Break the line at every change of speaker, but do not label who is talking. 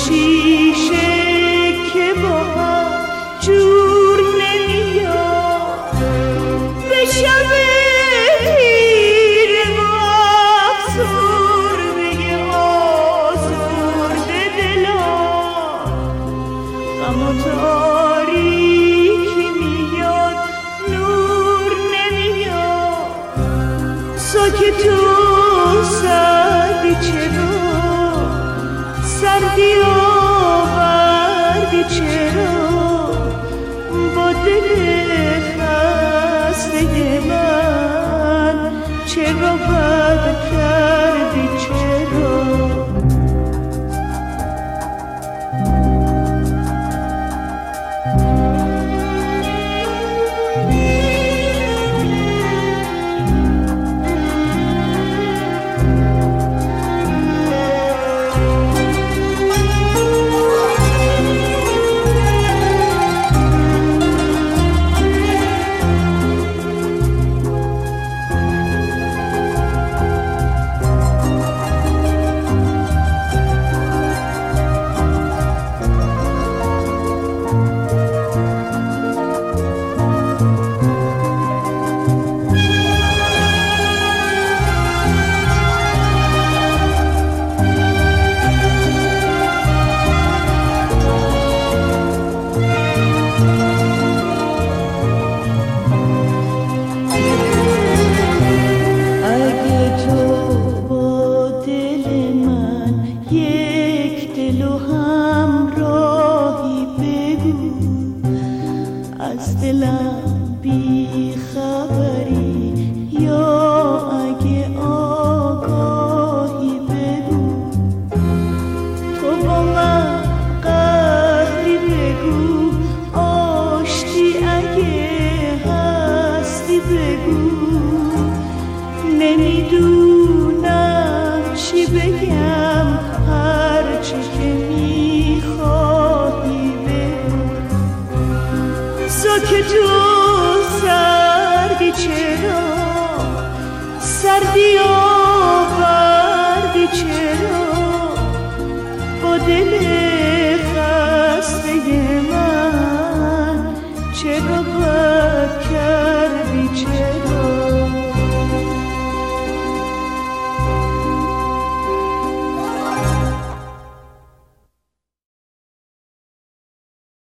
شیشه که با هم جور نمیاد به شب تیره و افسرده آزرده دلان غم و تاریکی میاد نور نمیاد ساکت و سردی چرا سردی آوردی چرا با دل خسته من چرا بد کردی چرا از دلم بی خبری یا اگه آگاهی بگو تو با من قهری بگو آشتی اگه هستی بگو نمیدونم چی بگم هرچی که میخواهی بگو ساکت و سردی چرا سردی آوردی چرا با دل خسته